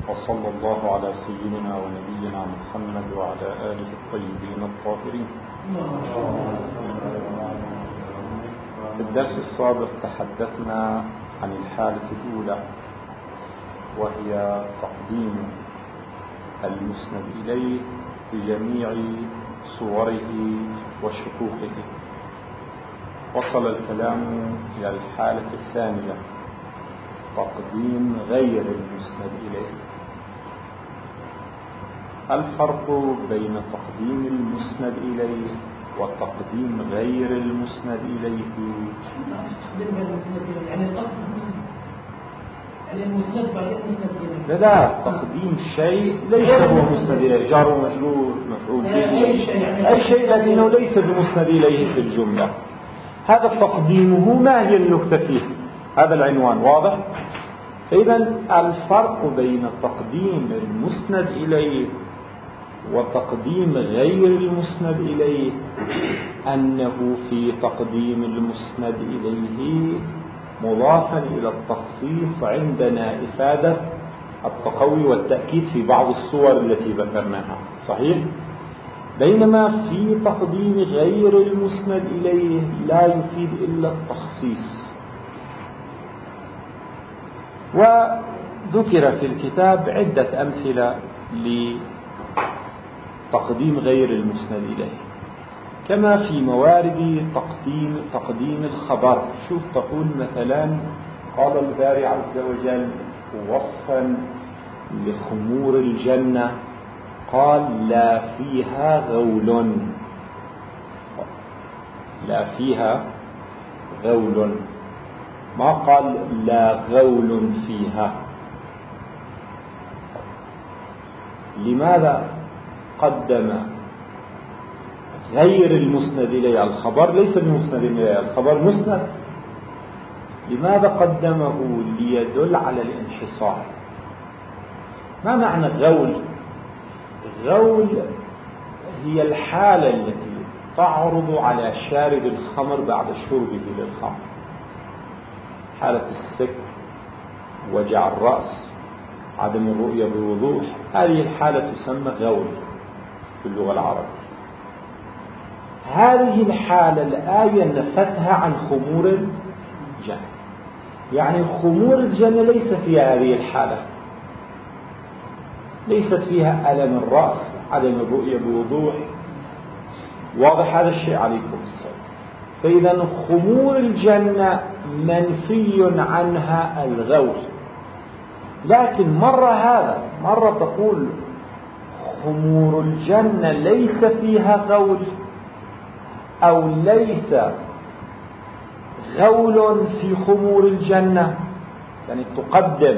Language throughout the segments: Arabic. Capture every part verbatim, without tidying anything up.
وصلى الله على سيدنا ونبينا محمد وعلى آله الطيبين الطاهرين. في الدرس السابق تحدثنا عن الحالة الأولى، وهي تقديم المسند إليه بجميع صوره وشقوقه. وصل الكلام إلى الحالة الثانية، تقديم غير المسند إليه. الفرق بين تقديم المسند إليه وتقديم غير المسند إليه. تقديم غير المسند إليه يعني الأصل يعني المسند بعدين مسند إليه. لا لا، تقديم شيء ليس هو مسند إليه، جار ومجرور مفعول به، أي شيء لكنه ليس بمسند إليه في الجملة. هذا تقديمه ما هي النكتة فيه؟ هذا العنوان واضح؟ إذن الفرق بين تقديم المسند إليه وتقديم غير المسند إليه أنه في تقديم المسند إليه مضافا إلى التخصيص عندنا إفادة التقوي والتأكيد في بعض الصور التي ذكرناها، صحيح؟ بينما في تقديم غير المسند إليه لا يفيد إلا التخصيص. وذكر في الكتاب عدة أمثلة لتقديم غير المسند إليه، كما في موارد تقديم تقديم الخبر. شوف تقول مثلا قال الباري عز وجل وصفا لخمور الجنة، قال لا فيها غول، لا فيها غول، ما قال لا غول فيها. لماذا قدم غير المسند إليه؟ الخبر ليس المسند إليه، الخبر مسند. لماذا قدمه؟ ليدل على الانحصار. ما معنى غول؟ غول هي الحالة التي تعرض على شارب الخمر بعد شربه للخمر، حالة السكر، وجع الرأس، عدم الرؤية بوضوح، هذه الحالة تسمى غول في اللغة العربية. هذه الحالة الآية نفتها عن خمور الجنة، يعني خمور الجنة ليس فيها هذه الحالة، ليست فيها ألم الرأس، عدم الرؤية بوضوح، واضح هذا الشيء عليكم السلام. فإذا خمور الجنة منفي عنها الغول، لكن مرة هذا مرة تقول خمور الجنة ليس فيها غول، أو ليس غول في خمور الجنة، يعني تقدم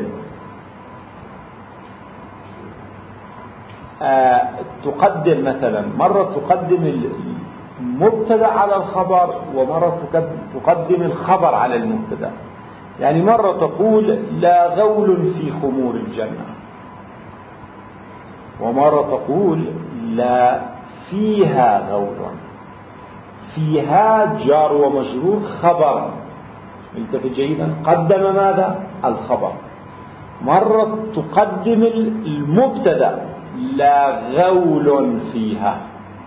آه تقدم مثلا مرة تقدم المبتدأ على الخبر، ومرة تقدم الخبر على المبتدأ. يعني مرة تقول لا غول في خمور الجنة، ومرة تقول لا فيها غول. فيها جار ومجرور خبر، التفت جيدا، قدم ماذا؟ الخبر. مرة تقدم المبتدأ لا غول فيها،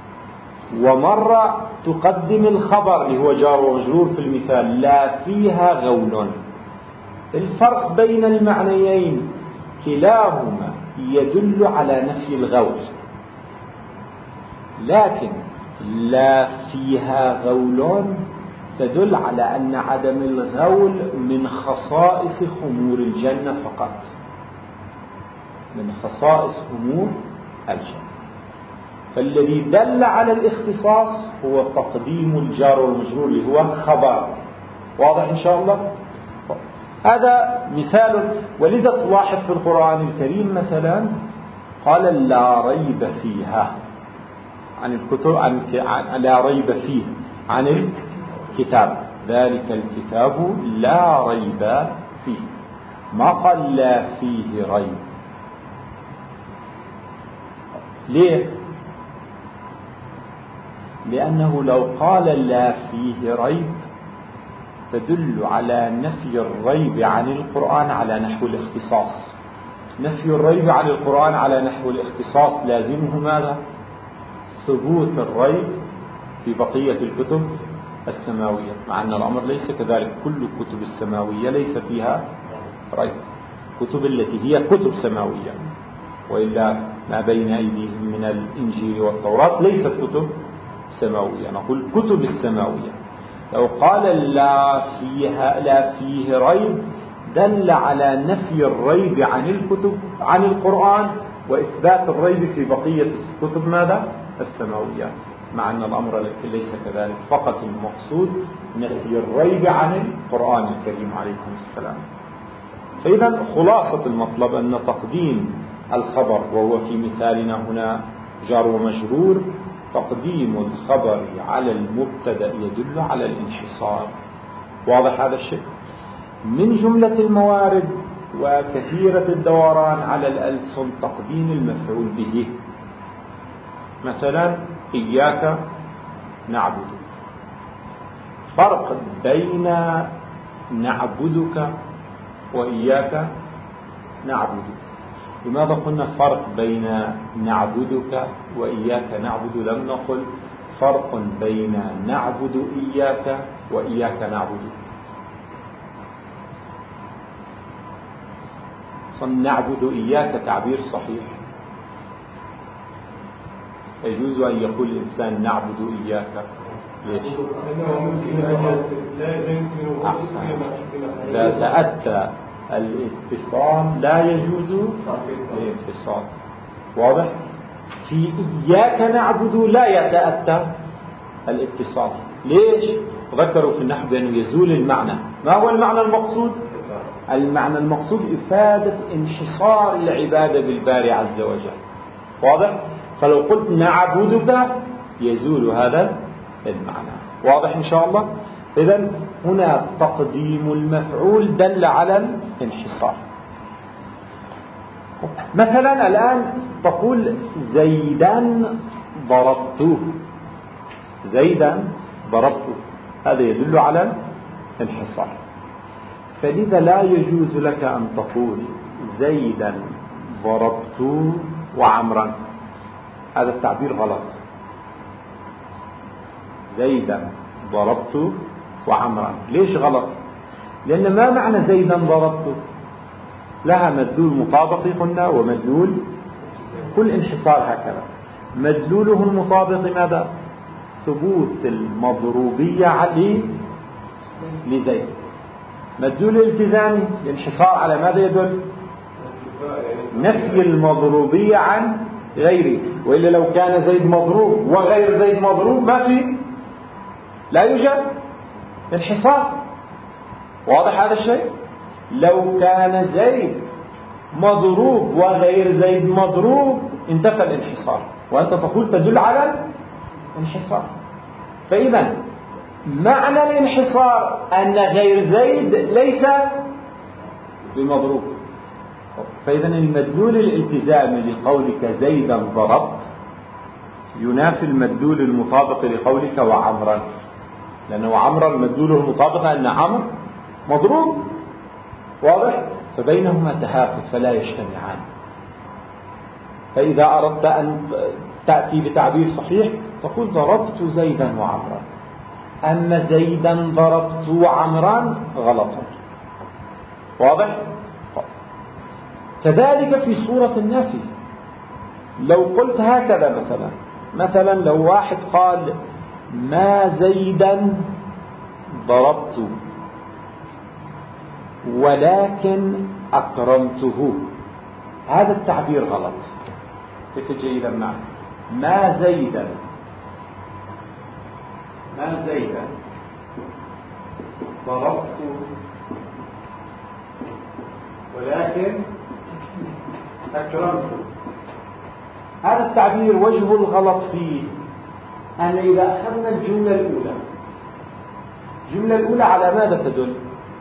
ومرة تقدم الخبر اللي هو جار ومجرور في المثال لا فيها غول. الفرق بين المعنيين كلاهما يدل على نفي الغول، لكن لا فيها غول تدل على أن عدم الغول من خصائص خمور الجنة فقط، من خصائص خمور الجنة. فالذي دل على الاختصاص هو تقديم الجار والمجرور اللي هو خبر. واضح إن شاء الله؟ هذا مثال. ولذا تلاحظ في القرآن الكريم مثلا قال لا ريب فيها عن الكتب، عن لا ريب فيه عن الكتاب، ذلك الكتاب لا ريب فيه، ما قال لا فيه ريب. ليه؟ لأنه لو قال لا فيه ريب تدل على نفي الريب عن القرآن على نحو الاختصاص، نفي الريب عن القرآن على نحو الاختصاص لازمه ماذا؟ ثبوت الريب في بقية الكتب السماوية، مع أن الأمر ليس كذلك. كل الكتب السماوية ليس فيها ريب، كتب التي هي كتب سماوية، وإلا ما بين أيديهم من الإنجيل والتوراة ليست كتب سماوية. نقول كتب السماوية. لو قال لا فيها لا فيه ريب دل على نفي الريب عن الكتب عن القرآن وإثبات الريب في بقية الكتب ماذا؟ السماوية، مع أن الأمر ليس كذلك. فقط المقصود نفي الريب عن القرآن الكريم عليكم السلام. فإذا خلاصة المطلب أن تقديم الخبر، وهو في مثالنا هنا جار ومجرور، تقديم الخبر على المبتدأ يدل على الانحصار. واضح هذا الشيء؟ من جملة الموارد وكثيرة الدوران على الألسن تقديم المفعول به. مثلا إياك نعبد، فرق بين نعبدك وإياك نعبد. لماذا قلنا فرق بين نعبدك وإياك نعبد؟ لم نقل فرق بين نعبد إياك وإياك نعبد. نعبد إياك تعبير صحيح، يجوز أن يقول الإنسان نعبد إياك. ليش؟ أحسن. إذا تأتى الاتصال لا يجوز الانفصال. واضح؟ في إياك نعبد لا يتأتى الاتصال. ليش؟ ذكروا في النحو بأنه يزول المعنى. ما هو المعنى المقصود؟ المعنى المقصود إفادة انحصار العبادة بالباري عز وجل. واضح؟ فلو قلت نعبدك يزول هذا المعنى. واضح إن شاء الله؟ إذن هنا تقديم المفعول دل على الانحصار. مثلا الآن تقول زيدا ضربته، زيدا ضربته، هذا يدل على الانحصار. فلذا لا يجوز لك أن تقول زيدا ضربت وعمرا، هذا التعبير غلط. زيدا ضربت وعمرا، ليش غلط؟ لأن ما معنى زيدا ضربت؟ لها مدلول مطابق قلنا ومدلول كل انحصار هكذا. مدلوله المطابق ماذا؟ ثبوت المضروبية عليه لزيد. مدلول الالتزامي الانحصار على ماذا يدل؟ نفي المضروبية عن غيره. وإلا لو كان زيد مضروب وغير زيد مضروب ما في، لا يوجد انحصار. واضح هذا الشيء؟ لو كان زيد مضروب وغير زيد مضروب انتفى الانحصار، وأنت تقول تدل على الانحصار. فإذا معنى الانحصار أن غير زيد ليس بمضروب. فإذا المدلول الالتزامي لقولك زيدا ضربت ينافي المدلول المطابق لقولك وعمرا، لأنه عمرا مدلوله المطابق أن عمر مضروب. واضح؟ فبينهما تهافت فلا يجتمعان. فإذا أردت أن تأتي بتعبير صحيح تقول ضربت زيدا وعمرا، أما زيدا ضربت وعمرا غلط. واضح؟ كذلك في صورة النفي، لو قلت هكذا مثلا مثلا لو واحد قال ما زيدا ضربت ولكن أكرمته، هذا التعبير غلط. كيف جيدا معه؟ ما زيدا ما زيدا ضربت ولكن أكرمته. هذا التعبير وجه الغلط فيه أن إذا أخذنا الجملة الأولى، الجملة الأولى على ماذا تدل؟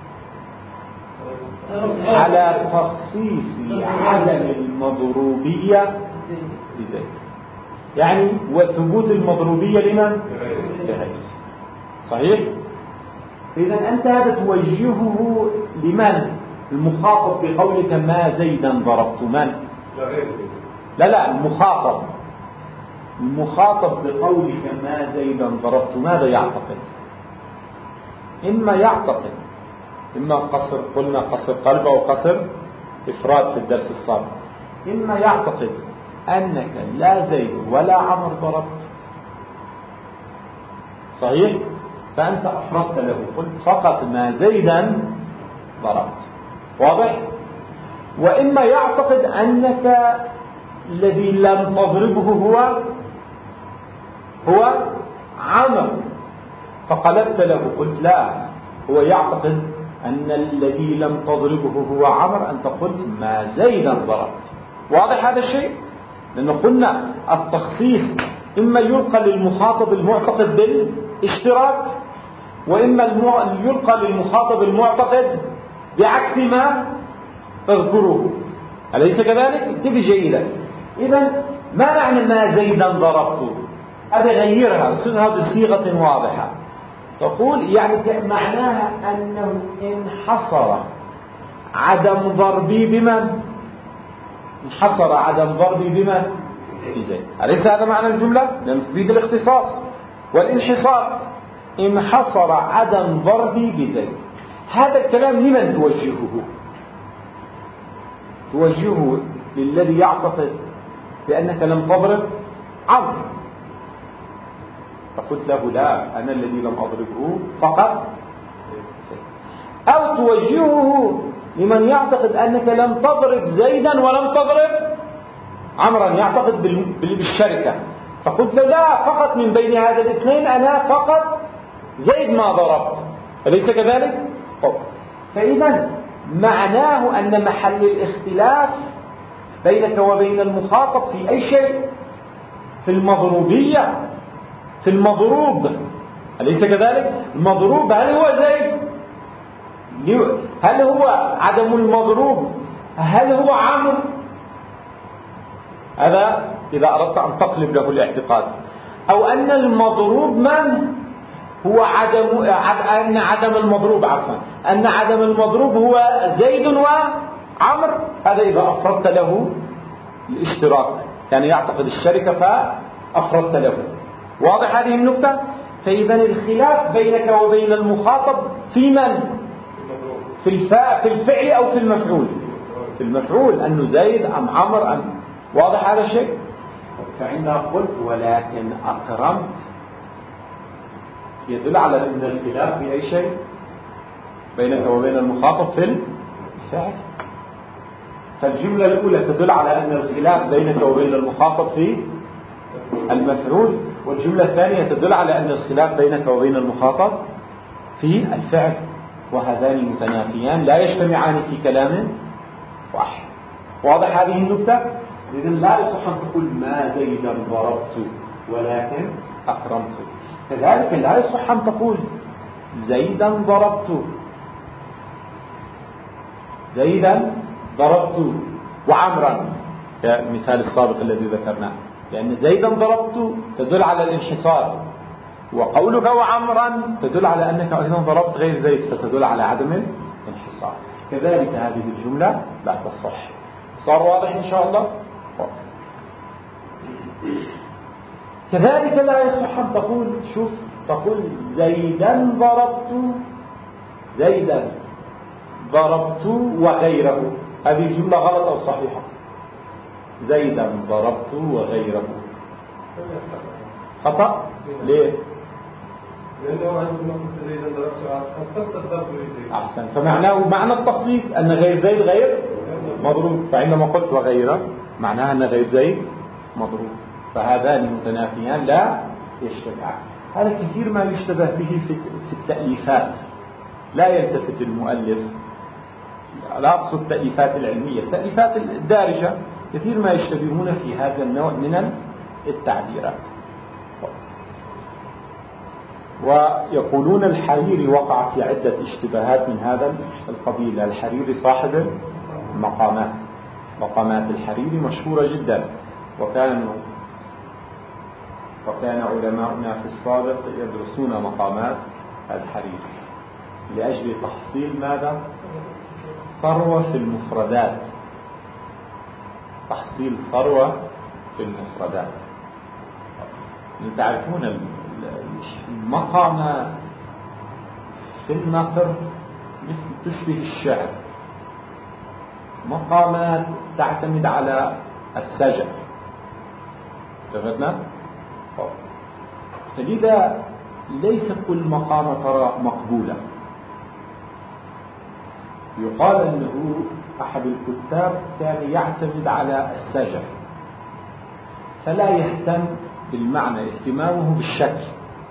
على تخصيص عدم المضروبية بزيد، يعني وثبوت المضروبية لمن؟ لغيره. صحيح؟ إذا أنت هذا توجهه لمن؟ المخاطب بقولك ما زيدا ضربت من؟ لا لا المخاطب المخاطب بقولك ما زيدا ضربت ماذا يعتقد؟ إما يعتقد إما قصر، قلنا قصر قلب أو قصر إفراد في الدرس السابق، إما يعتقد أنك لا زيد ولا عمر ضربت، صحيح؟ فأنت أفردت له، قلت فقط ما زيدا ضربت، واضح؟ وإما يعتقد أنك الذي لم تضربه هو هو عمر، فقلبت له، قلت لا، هو يعتقد أن الذي لم تضربه هو عمر، أنت قلت ما زيدا ضربت. واضح هذا الشيء؟ لأنه قلنا التخصيص إما يلقى للمخاطب المعتقد بالاشتراك، وإما يلقى للمخاطب المعتقد بعكس ما تذكره، أليس كذلك؟ انتبه جيدا. إذا ما معنى ما زيدا ضربته؟ هذا غيرها، صيغها بصيغة واضحة، تقول يعني معناها أنه انحصر عدم ضربي بمن؟ انحصر عدم ضربي بمن؟ بزيد. أليس هذا معنى الجملة؟ لم تفيد الاختصاص والانحصار. انحصر عدم ضربي بزيد. هذا الكلام لمن توجهه؟ توجهه للذي يعتقد بأنك لم تضرب عمرو، فقلت له لا، أنا الذي لم أضربه فقط. أو توجهه لمن يعتقد أنك لم تضرب زيدا ولم تضرب عمرا، يعتقد بالشركة، فقلت له لا، فقط من بين هذا الاثنين أنا فقط زيد ما ضربت، أليس كذلك؟ فإذا معناه أن محل الاختلاف بينك وبين المخاطب في أي شيء؟ في المضروبية، في المضروب، أليس كذلك؟ المضروب هل هو زيد؟ هل هو عدم المضروب؟ هل هو عمرو؟ هذا إذا أردت أن تقلب له الاعتقاد. أو أن المضروب من؟ هو عدم أن عدم المضروب عفوا أن عدم المضروب هو زيد وعمرو، هذا إذا أفردت له الاشتراك، يعني يعتقد الشركة فأفردت له. واضح هذه النقطة؟ فإذا الخلاف بينك وبين المخاطب في من؟ في الفاء، في الفعل أو في المفعول؟ في المفعول، أنه زيد أم عمرو أم. واضح هذا الشيء؟ فعندها قلت ولكن أكرمت يدل على أن الخلاف في أي شيء بينك وبين المخاطب في الفعل. فالجملة الأولى تدل على أن الخلاف بينك وبين المخاطب في المفعول، والجملة الثانية تدل على أن الخلاف بينك وبين المخاطب في الفعل، وهذان متنافيان لا يجتمعان في كلام واحد. واضح هذه النكتة؟ إذن لا يصح أن تقول ما زيدا ضربت ولكن أكرمت. كذلك لا يصح أن تقول زيدا ضربت زيدا ضربت وعمرا كالمثال السابق الذي ذكرناه، لأن زيدا ضربت تدل على الانحصار، وقولك وعمرا تدل على أنك أيضا ضربت غير زيد فتدل على عدم الانحصار. كذلك هذه الجملة لا تصح. صار واضح إن شاء الله؟ كذلك لا يصح أن تقول شوف تقول زيدا ضربت زيدا ضربت وغيره، هذه الجملة غلط أو صحيحة؟ زيدا ضربت وغيره خطأ. ليه؟ لأنه عندما قلت زيدا ضربت خصصت الضرب بزيد. أحسن. فمعناه معنى التخصيص أن غير زيد غير مضروب، فعندما قلت وغيره معناها أن غير زيد مضروب، فهذان متنافيان لا يجتمعان. هذا كثير ما يشتبه به في التأليفات، لا يلتفت المؤلف، لا أقصد التأليفات العلمية، التأليفات الدارجة كثير ما يشتبهون في هذا النوع من التعبيرات. ويقولون الحريري وقع في عدة اشتباهات من هذا القبيل. الحريري صاحب المقامات، مقامات الحريري مشهورة جدا، وكان وكان علماؤنا في السابق يدرسون مقامات الحريري لأجل تحصيل ماذا؟ ثروة في المفردات، تحصيل ثروة في المفردات. تعرفون المقامات في النثر مثل تشبه الشعر، مقامات تعتمد على السجع. اتفقنا؟ فلذا ليس كل مقامة ترى مقبولة. يقال أنه أحد الكتاب كان يعتمد على السجع فلا يهتم بالمعنى، اهتمامه بالشكل.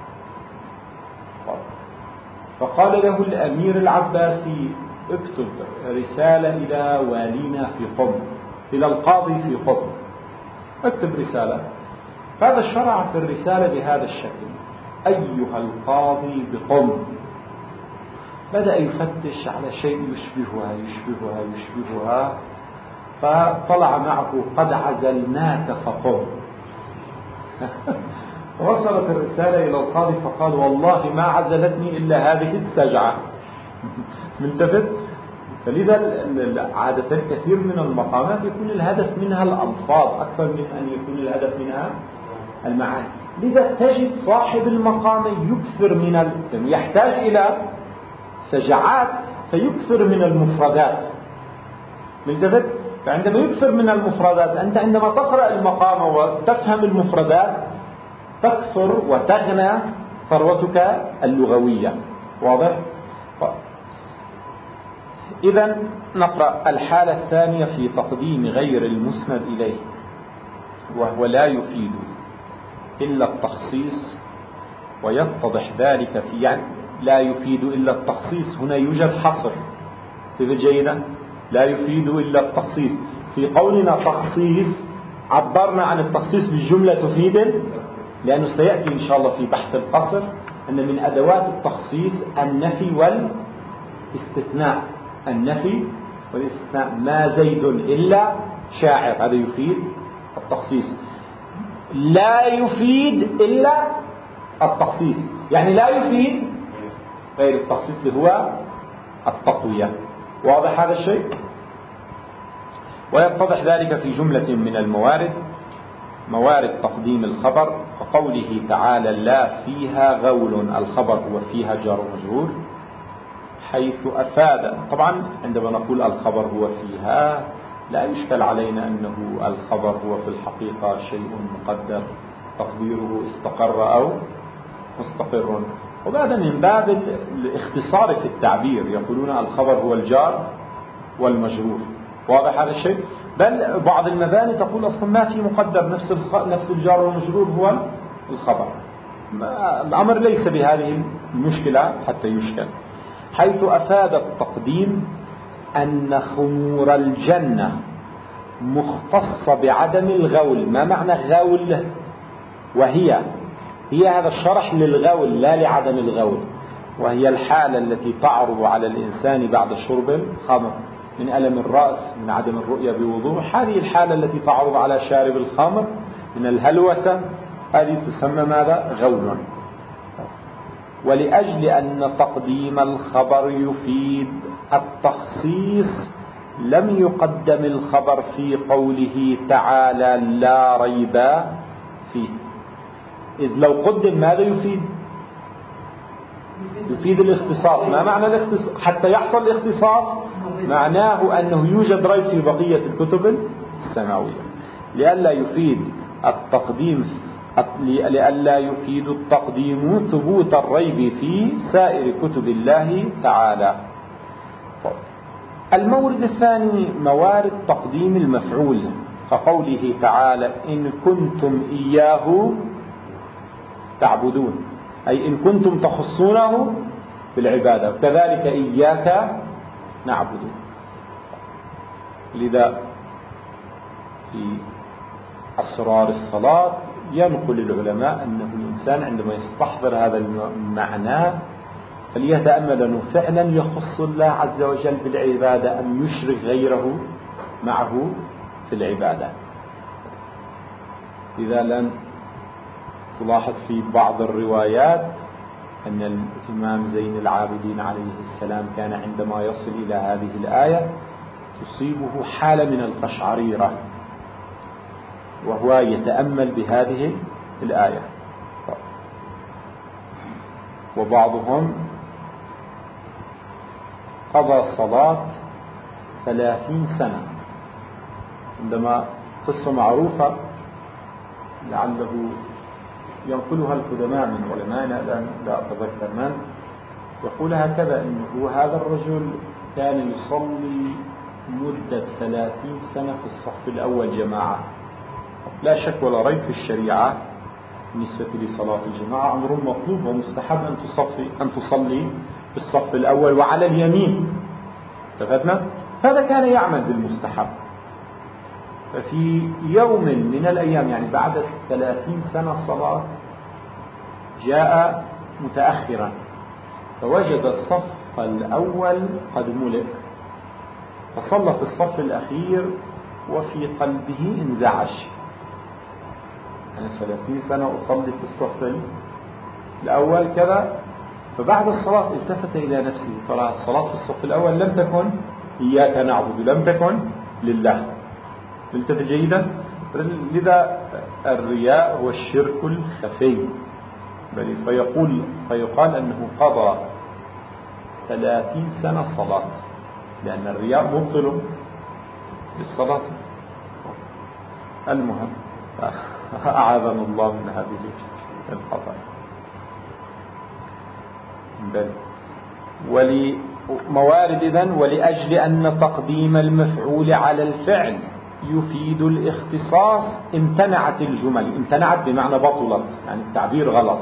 فقال له الأمير العباسي اكتب رسالة إلى والينا في قم، إلى القاضي في قم، اكتب رسالة. هذا شرع في الرسالة بهذا الشكل: أيها القاضي بقم. بدأ يفتش على شيء يشبهها يشبهها يشبهها فطلع معه: قد عزلناك فقم. وصلت الرسالة إلى القاضي فقال: والله ما عزلتني إلا هذه السجعة. منتفت. فلذا عادة كثير من المقامات يكون الهدف منها الألفاظ أكثر من أن يكون الهدف منها المعاني. لذا تجد صاحب المقام يكثر من ال... يحتاج إلى سجعات فيكثر من المفردات. منتفت. فعندما يكثر من المفردات، أنت عندما تقرأ المقام وتفهم المفردات تكثر وتغنى ثروتك اللغوية. واضح؟ إذن نقرأ الحالة الثانية في تقديم غير المسند إليه، وهو لا يفيد إلا التخصيص، ويتضح ذلك في يعني لا يفيد إلا التخصيص. هنا يوجد حصر. كيف جيدا؟ لا يفيد إلا التخصيص. في قولنا تخصيص عبرنا عن التخصيص بالجملة تفيد، لأنه سيأتي إن شاء الله في بحث القصر أن من أدوات التخصيص النفي والاستثناء. النفي والاستثناء: ما زيد إلا شاعر، هذا يفيد التخصيص. لا يفيد إلا التخصيص، يعني لا يفيد غير التخصيص اللي هو التقوية. واضح هذا الشيء؟ ويتضح ذلك في جملة من الموارد: موارد تقديم الخبر، كقوله تعالى: لا فيها غول. الخبر هو فيها جار ومجرور، حيث أفاد. طبعا عندما نقول الخبر هو فيها لا يشكل علينا أنه الخبر هو في الحقيقة شيء مقدر تقديره استقر أو مستقر. وهذا من باب الاختصار في التعبير، يقولون الخبر هو الجار والمجرور. واضح هذا الشيء؟ بل بعض المباني تقول أصلا ما في مقدر، نفس نفس الجار والمجرور هو الخبر. الأمر ليس بهذه المشكلة حتى يشكل. حيث أفاد التقديم أن خمور الجنة مختصة بعدم الغول. ما معنى غول؟ وهي هي هذا الشرح للغول لا لعدم الغول، وهي الحالة التي تعرض على الإنسان بعد شرب الخمر من ألم الرأس، من عدم الرؤية بوضوح. هذه الحالة التي تعرض على شارب الخمر من الهلوسة، هذه تسمى ماذا؟ غول. ولأجل أن تقديم الخبر يفيد التخصيص لم يقدم الخبر في قوله تعالى: لا ريب فيه. إذ لو قدم ماذا يفيد؟ يفيد الاختصاص. ما معنى الاختصاص؟ حتى يحصل الاختصاص معناه أنه يوجد ريب في بقية الكتب السماوية. لئلا يفيد التقديم لئلا يفيد التقديم ثبوت الريب في سائر كتب الله تعالى. المورد الثاني موارد تقديم المفعول، كقوله تعالى: إن كنتم إياه تعبدون، أي إن كنتم تخصونه بالعبادة، وكذلك إياك نعبد. لذا في أسرار الصلاة ينقل العلماء أنه الإنسان عندما يستحضر هذا المعنى فليتأمل أنه فعلا يخص الله عز وجل بالعبادة أم يشرك غيره معه في العبادة. إذا لم تلاحظ في بعض الروايات أن الإمام زين العابدين عليه السلام كان عندما يصل إلى هذه الآية تصيبه حالة من القشعريرة وهو يتأمل بهذه الآية. وبعضهم قضى صلاة ثلاثين سنة، عندما قصة معروفة لعله ينقلها القدماء من علمائنا الآن لا أتذكر من، يقول هكذا إنه هذا الرجل كان يصلي مدة ثلاثين سنة في الصف الأول جماعة. لا شك ولا ريب في الشريعة بالنسبة لصلاة الجماعة أمر مطلوب ومستحب أن تصلي أن تصلي في الصف الأول وعلى اليمين. اتفقنا؟ هذا كان يعمل بالمستحب. ففي يوم من الأيام يعني بعد ثلاثين سنة صلاة جاء متأخرا فوجد الصف الأول قد ملئ، فصلى في الصف الأخير وفي قلبه انزعج. أنا ثلاثين سنة أصلي في الصف الأول كذا، فبعد الصلاة التفت إلى نفسه ترى الصلاة في الصف الأول لم تكن إياك نعبد، لم تكن لله. التفت جيدا. لذا الرياء هو الشرك الخفي، بل فيقول فيقال أنه قضى ثلاثين سنة صلاة، لأن الرياء مبطل للصلاة. المهم أعاذنا الله من هذه الخطأ. بل ولموارد إذن ولأجل أن تقديم المفعول على الفعل يفيد الاختصاص امتنعت الجمل. امتنعت بمعنى بطلت، يعني التعبير غلط،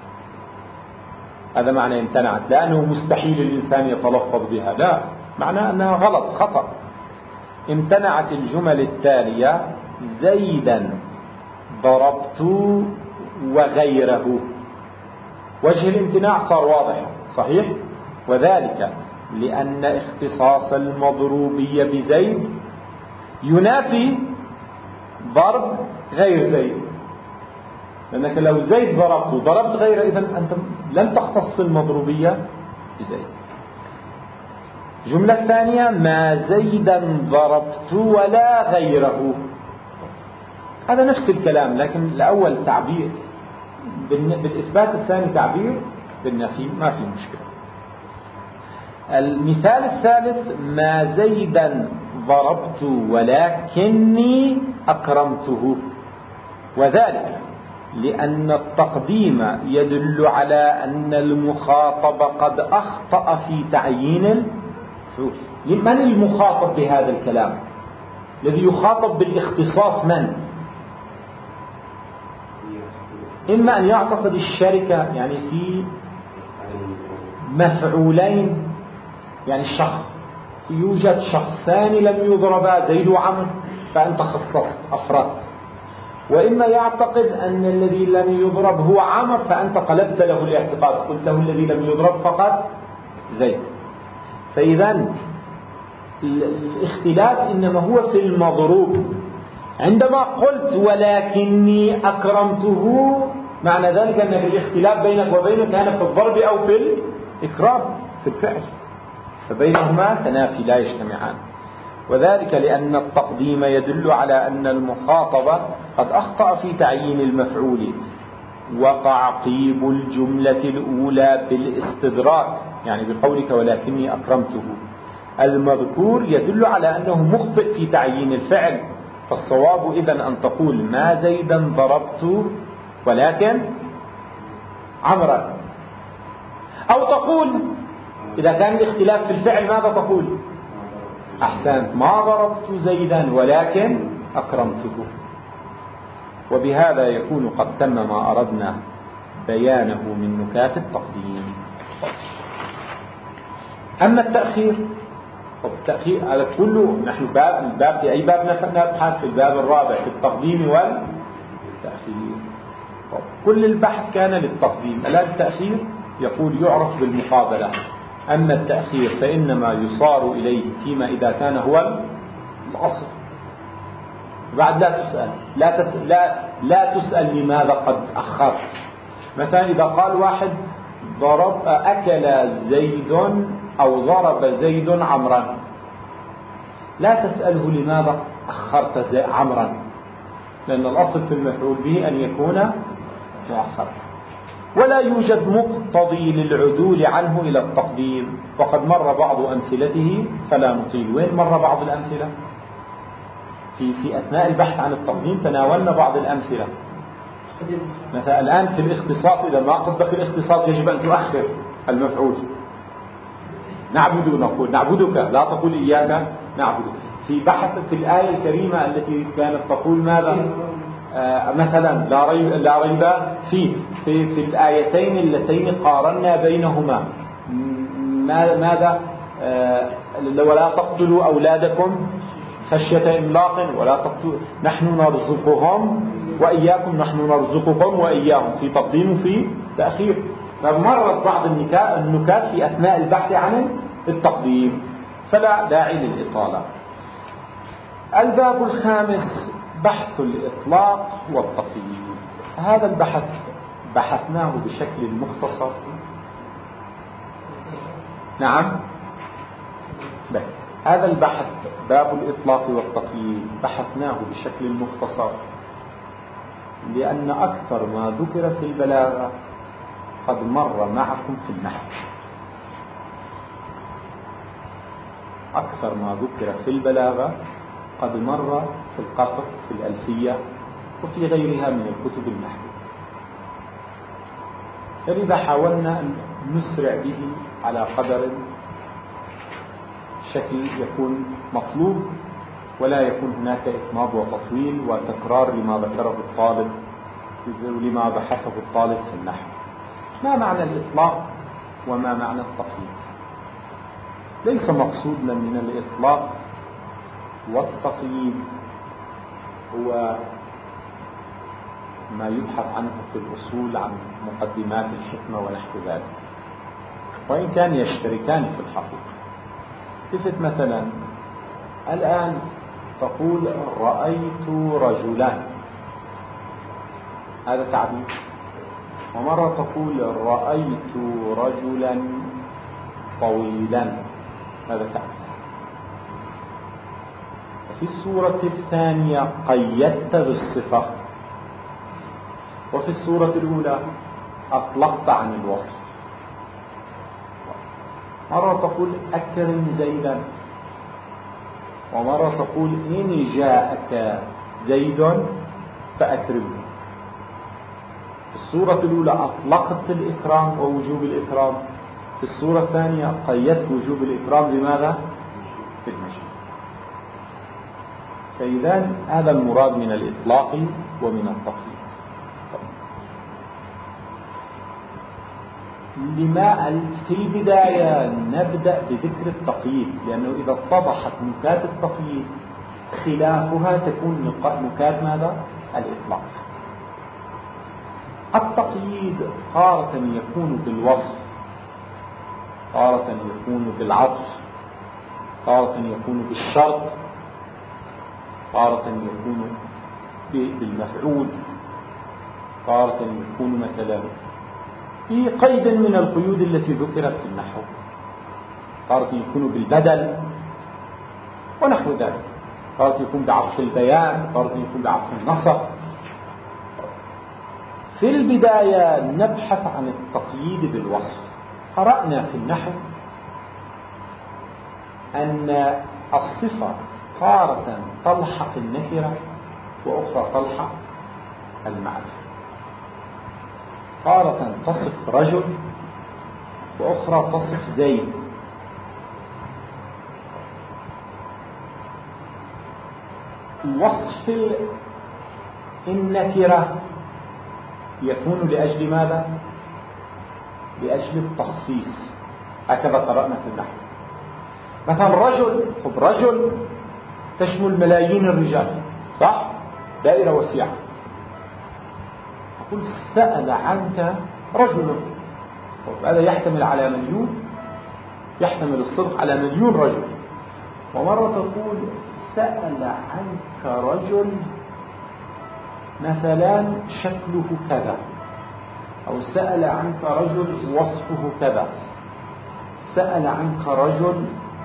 هذا معنى امتنعت، لأنه مستحيل الإنسان يتلفظ بها، لا، معنى أنها غلط خطأ. امتنعت الجمل التالية زيدا ضربت وغيره. وجه الامتناع صار واضح صحيح، وذلك لأن اختصاص المضروبية بزيد ينافي ضرب غير زيد، لأنك لو زيد ضربت وضربت غيره إذن أنت لم تختص المضروبية بزيد. جملة ثانية ما زيدا ضربت ولا غيره، هذا نفس الكلام لكن الأول تعبير بالإثبات، الثاني تعبير بالنفي، ما في مشكلة. المثال الثالث ما زيدا ضربت ولكني أكرمته، وذلك لأن التقديم يدل على أن المخاطب قد أخطأ في تعيين الفعول. من المخاطب بهذا الكلام؟ الذي يخاطب بالاختصاص من؟ إما أن يعتقد الشركة يعني في مفعولين، يعني الشخص يوجد شخصان لم يضربا زيد وعمر فأنت خصصت أفراد، وإما يعتقد أن الذي لم يضرب هو عمر فأنت قلبت له الاعتقاد قلت له الذي لم يضرب فقط زيد. فإذا الاختلاف إنما هو في المضروب. عندما قلت ولكني أكرمته معنى ذلك أن الاختلاف بينك وبينه كان في الضرب أو في الإكرام في الفعل، فبينهما تنافي لا يجتمعان. وذلك لأن التقديم يدل على أن المخاطب قد أخطأ في تعيين المفعول. وتعقيب الجملة الأولى بالاستدراك يعني بقولك ولكني أكرمته المذكور يدل على أنه مخطئ في تعيين الفعل، فالصواب إذن أن تقول ما زيدا ضربت ولكن عمرا، أو تقول إذا كان الاختلاف في الفعل ماذا تقول؟ أحسنت، ما ضربت زيدا ولكن أكرمته. وبهذا يكون قد تم ما أردنا بيانه من نكات التقديم. أما التأخير، التأخير هذا كله نحن باب الباب في أي باب نبحث؟ في الباب الرابع في التقديم والتأخير. كل البحث كان للتقديم، الآن التأخير يقول يعرف بالمقابلة. أما التأخير فإنما يصار إليه فيما إذا كان هو الأصل. بعد لا تسأل لا تسأل, لا, لا تسأل لماذا قد أخرت. مثلا إذا قال واحد ضرب أكل زيد أو ضرب زيد عمرا، لا تسأله لماذا أخرت عمرا، لأن الأصل في المفعول به أن يكون مؤخر. ولا يوجد مقتضي للعدول عنه إلى التقديم، وقد مر بعض أمثلته فلا نطيل. وين مر بعض الأمثلة؟ في في أثناء البحث عن التقديم تناولنا بعض الأمثلة. مثلا الآن في الاختصاص، إذا ما قصدك الاختصاص يجب أن تؤخر المفعول. نعبد نقول نعبدك، لا تقول إياك نعبدك. في بحث في الآية الكريمة التي كانت تقول ماذا؟ آه مثلا لا ريب لا ريب فيه في في الآيتين اللتين قارنا بينهما ماذا؟ آه ولا تقتلوا أولادكم خشية إملاق ولا تقتلوا، نحن نرزقهم وإياكم، نحن نرزقكم وإياهم، في تقديم وفي تأخير. فمرت بعض النكات في أثناء البحث عن التقديم، فلا داعي للإطالة. الباب الخامس بحث الإطلاق والتقييد. هذا البحث بحثناه بشكل مختصر. نعم بحث. هذا البحث باب الإطلاق والتقييد بحثناه بشكل مختصر، لأن أكثر ما ذكر في البلاغة قد مر معكم في النحو. أكثر ما ذكر في البلاغة قد مر في القصر، في الألفية، وفي غيرها من الكتب النحو. فلذا حاولنا أن نسرع به على قدر شكل يكون مطلوب، ولا يكون هناك إطناب وتطويل وتكرار لما ذكره الطالب ولما بحثه الطالب في النحو. ما معنى الإطلاق وما معنى التقييد؟ ليس مقصودنا من الإطلاق والتقييد هو ما يبحث عنه في الأصول عن مقدمات الحكمة ونحو ذلك، وإن كان يشتركان في الحقيقة. كيف مثلا الآن تقول رأيت رجلا، هذا تعبير. ومرة تقول رأيت رجلا طويلا، هذا تعبير. في السورة الثانية قيدت بالصفة، وفي السورة الأولى أطلقت عن الوصف. مرة تقول أكرم زيدا، ومرة تقول إن جاءك زيد فأكرمه. في السورة الأولى أطلقت الإكرام ووجوب الإكرام، في السورة الثانية قيدت وجوب الإكرام. لماذا؟ في المشي. فإذا هذا المراد من الإطلاق ومن التقييد. لما في البداية نبدأ بذكر التقييد، لأنه إذا اتضحت نكات التقييد خلافها تكون نكات ماذا؟ الإطلاق. التقييد تارة يكون بالوصف، تارة يكون بالعطف، تارة يكون بالشرط، تارة يكون بالمفعول، تارة يكون مثلا في قيد من القيود التي ذكرت في النحو، تارة يكون بالبدل ونحو ذلك، تارة يكون بعطف البيان، تارة يكون بعطف النصب. في البداية نبحث عن التقييد بالوصف. قرأنا في النحو أن الصفة تارة تلحق النكرة وأخرى تلحق المعرفة، تارة تصف رجل وأخرى تصف زيد. وصف النكرة يكون لأجل ماذا؟ لأجل التخصيص. هكذا قرأنا في النحو. مثلا رجل، خب رجل تشمل ملايين الرجال، صح؟ دائرة وسيعة. أقول سأل عنك رجل، هذا يحتمل على مليون، يحتمل الصدق على مليون رجل. ومرة تقول سأل عنك رجل مثلا شكله كذا، أو سأل عنك رجل وصفه كذا، سأل عنك رجل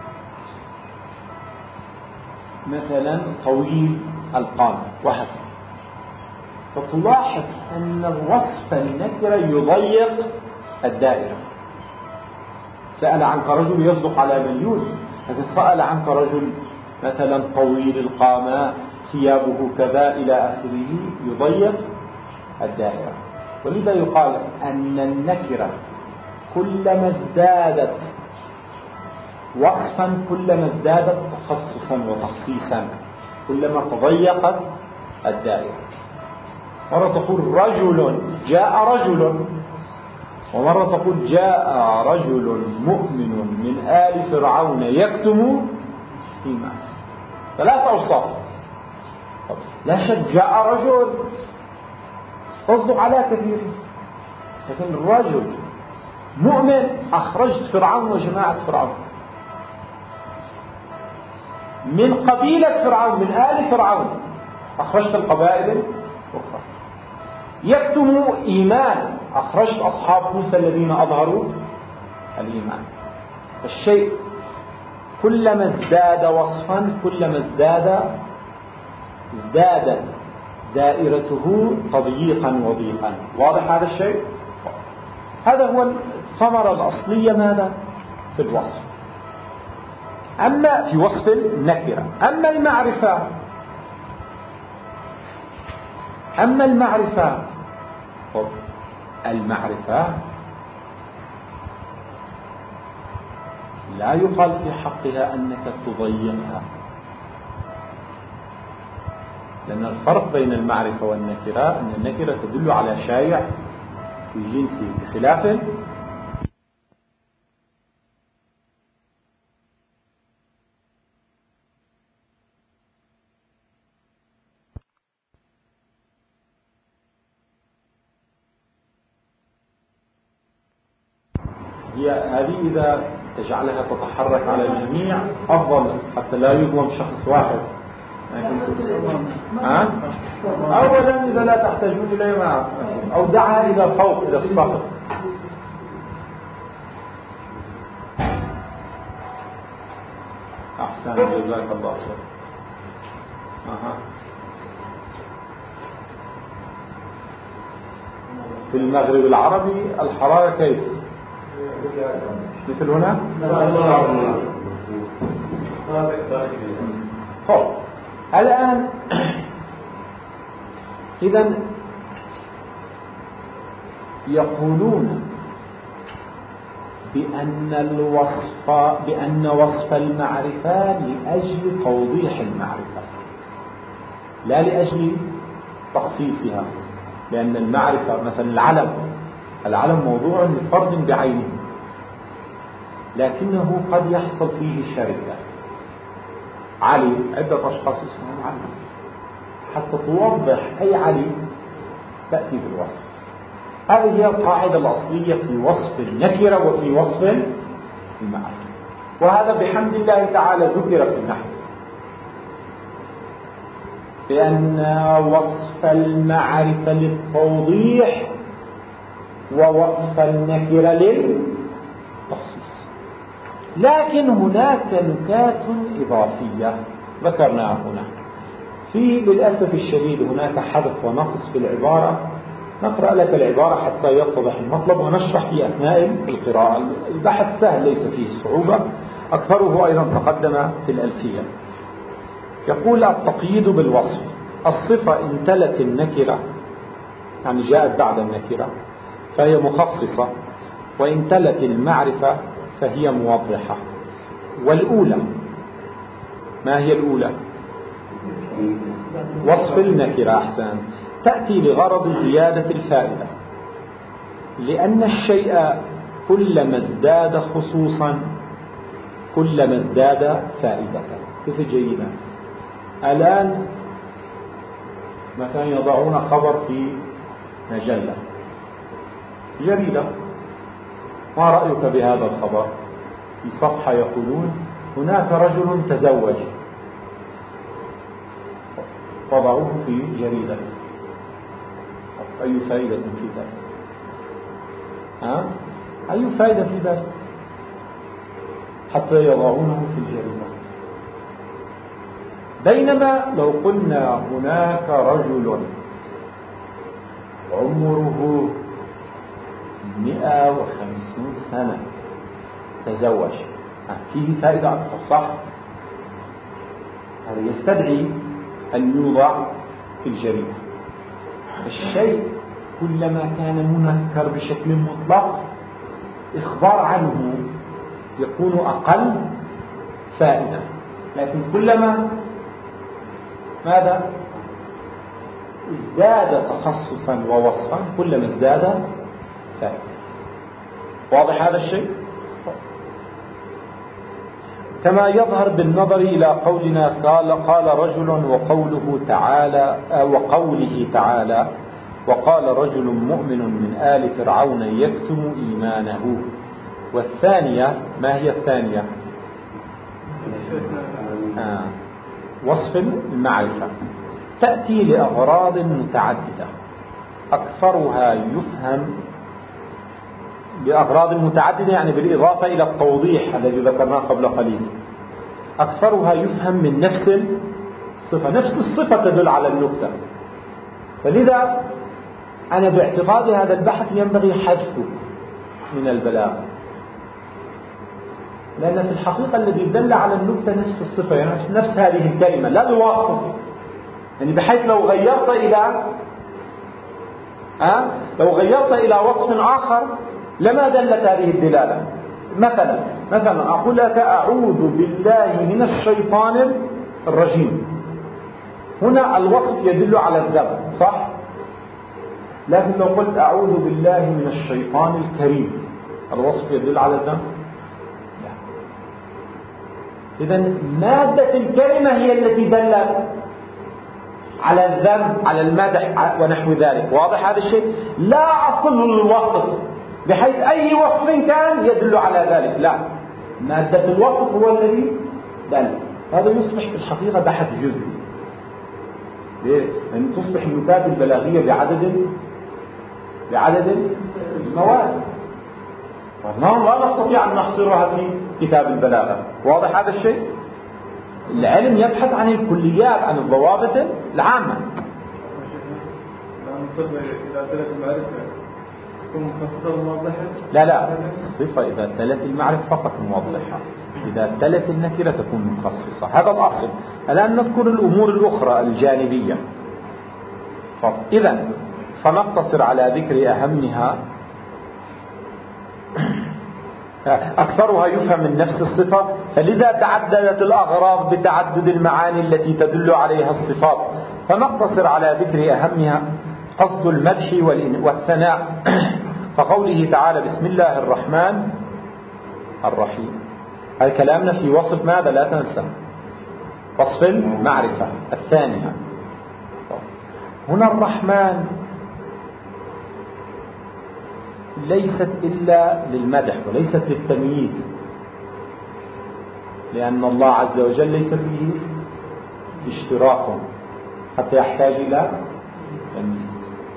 مثلا طويل القامة وهكذا، فتلاحظ أن الوصف النكرة يضيق الدائرة. سأل عنك رجل يصدق على مليون، لكن سأل عنك رجل مثلا طويل القامة ثيابه كذا إلى آخره يضيق الدائرة. ولذا يقال أن النكرة كلما ازدادت وصفا كلما ازدادت تخصصا وتخصيصا، كلما تضيقت الدائرة. مرة تقول رجل جاء رجل، ومرة تقول جاء رجل مؤمن من آل فرعون يكتم إيمانه. ثلاث أوصاف. لا شك جاء رجل تصدق على كثير، لكن الرجل مؤمن أخرجت فرعون وجماعة فرعون من قبيلة فرعون من آل فرعون، أخرجت القبائل الأخرى. يكتم إيمان، أخرجت أصحاب موسى الذين أظهروا الإيمان. الشيء كلما ازداد وصفا كلما ازداد ازداد دائرته تضييقا وضيقا. واضح هذا الشيء؟ هذا هو الثمرة الأصلية ماذا؟ في الوصف. أما في وصف النكرة. أما المعرفة أما المعرفة المعرفة لا يقال في حقها أنك تضيقها، لأن الفرق بين المعرفة والنكرة أن النكرة تدل على شائع في جنسه، بخلاف هي هذه إذا تجعلها تتحرك على الجميع أفضل، حتى لا يظلم شخص واحد. ها؟ أولا إذا لا تحتاجون إليه معه، أو دعها إلى فوق إلى السطح. أحسن، جزاك الله خير. أها. في المغرب العربي الحرارة كيف؟ مثل هنا؟ طيب الآن إذن يقولون بأن الوصف بأن وصف المعرفة لأجل توضيح المعرفة لا لأجل تخصيصها، لأن المعرفة مثلا العلم العلم موضوع لفرد بعينه، لكنه قد يحصل فيه شركة. علي عدة أشخاص اسمهم علي، حتى توضح أي علي تأتي بالوصف. هذه هي القاعدة الأصلية في وصف النكرة وفي وصف المعرفة، وهذا بحمد الله تعالى ذكر في النحو، بأن وصف المعرفة للتوضيح ووصف النكرة للتخصيص. لكن هناك نكات إضافية ذكرناها هنا. في للأسف الشديد هناك حذف ونقص في العبارة. نقرأ لك العبارة حتى يتضح المطلب ونشرح في أثناء القراءة. البحث سهل ليس فيه صعوبة، أكثره أيضا تقدم في الألفية. يقول التقييد بالوصف: الصفة إن تلت النكرة، يعني جاءت بعد النكرة، فهي مخصصة، وإن تلت المعرفة فهي موضحة. والأولى، ما هي الأولى؟ وصف النكرة. أحسن، تأتي لغرض زيادة الفائدة، لأن الشيء كلما ازداد خصوصا كلما ازداد فائدة. كيف جيدا؟ الآن مثلا يضعون خبر في مجلة جريدة، ما رأيك بهذا الخبر؟ في صفحة يقولون هناك رجل تزوج، وضعوه في جريدة. أي فائدة في ذلك؟ ها؟ أي فائدة في ذلك حتى يضعونه في الجريمة؟ بينما لو قلنا هناك رجل عمره مئة وخمسين سنة تزوج، فيه فائدة أكثر، صح؟ هذا يستدعي أن يوضع في الجريمة. الشيء كلما كان منكر بشكل مطلق إخبار عنه يكون أقل فائدة، لكن كلما ماذا ازداد تخصصا ووصفا كلما ازداد فائدة. واضح هذا الشيء؟ كما يظهر بالنظر إلى قولنا قال قال رجل وقوله تعالى وقوله تعالى وقال رجل مؤمن من آل فرعون يكتم إيمانه. والثانية ما هي الثانية؟ آه. وصف المعرفة تأتي لأغراض متعددة أكثرها يفهم بأغراض متعددة، يعني بالإضافة إلى التوضيح الذي ذكرناه قبل قليل. أكثرها يفهم من نفس الصفة، نفس الصفة تدل على النكتة. فلذا أنا باعتقادي هذا البحث ينبغي حذفه من البلاغة، لأن في الحقيقة الذي دل على النكتة نفس الصفة، يعني نفس هذه الكلمة لا الوصف، يعني بحيث لو غيرت إلى أه؟ لو غيرت إلى وصف آخر لما دلت هذه الدلالة. مثلا مثلا أقول لك أعوذ بالله من الشيطان الرجيم، هنا الوصف يدل على الذنب، صح؟ لكن لو قلت أعوذ بالله من الشيطان الكريم الوصف يدل على الذنب؟ إذن مادة الكلمة هي التي دلت على الذنب على المدح ونحو ذلك. واضح هذا الشيء؟ لا أصل الوصف بحيث أي وصف كان يدل على ذلك، لا، مادة الوصف هو الذي دل. هذا يصبح في الحقيقة بحث جزئي. ليه؟ لأن تصبح النكات البلاغية بعدد بعدد المواد، فنحن لا نستطيع أن نحصرها في كتاب البلاغة. واضح هذا الشيء؟ العلم يبحث عن الكليات، عن الضوابط العامة. لا لا، الصفة إذا تلت المعرفة فقط موضحة، إذا تلت النكرة تكون مخصصة، هذا الأصل. الآن نذكر الأمور الأخرى الجانبية. إذا فنقتصر على ذكر أهمها. أكثرها يفهم من نفس الصفة، فلذا تعددت الأغراض بتعدد المعاني التي تدل عليها الصفات، فنقتصر على ذكر أهمها. قصد المدح والثناء، فقوله تعالى بسم الله الرحمن الرحيم، هذا كلامنا في وصف ماذا؟ لا تنسى وصف المعرفة الثانية. هنا الرحمن ليست إلا للمدح وليست للتمييز، لأن الله عز وجل ليس فيه اشتراك حتى يحتاج إلى تمييز.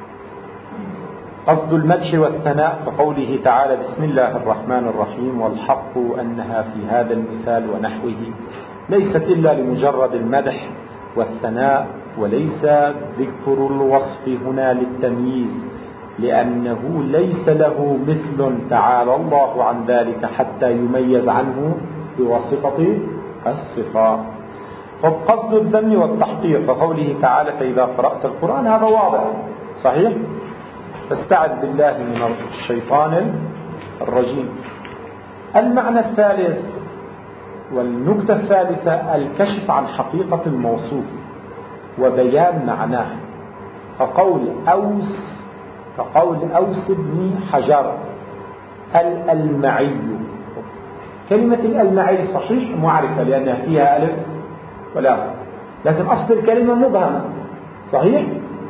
قصد المدح والثناء، فقوله تعالى بسم الله الرحمن الرحيم والحق أنها في هذا المثال ونحوه ليست إلا لمجرد المدح والثناء، وليس ذكر الوصف هنا للتمييز، لأنه ليس له مثل تعالى الله عن ذلك حتى يميز عنه بواسطة الصفات. قصد الذم والتحقير، فقوله تعالى فإذا قرأت القرآن، هذا واضح صحيح، فاستعذ بالله من الشيطان الرجيم. المعنى الثالث والنكتة الثالثة الكشف عن حقيقة الموصوف وبيان معناه، فقول أوس فقول أوس بن حجر الألمعي، كلمة الألمعي صحيح معرفة لأنها فيها ألف ولا، لكن أصل الكلمة مبهمة، صحيح؟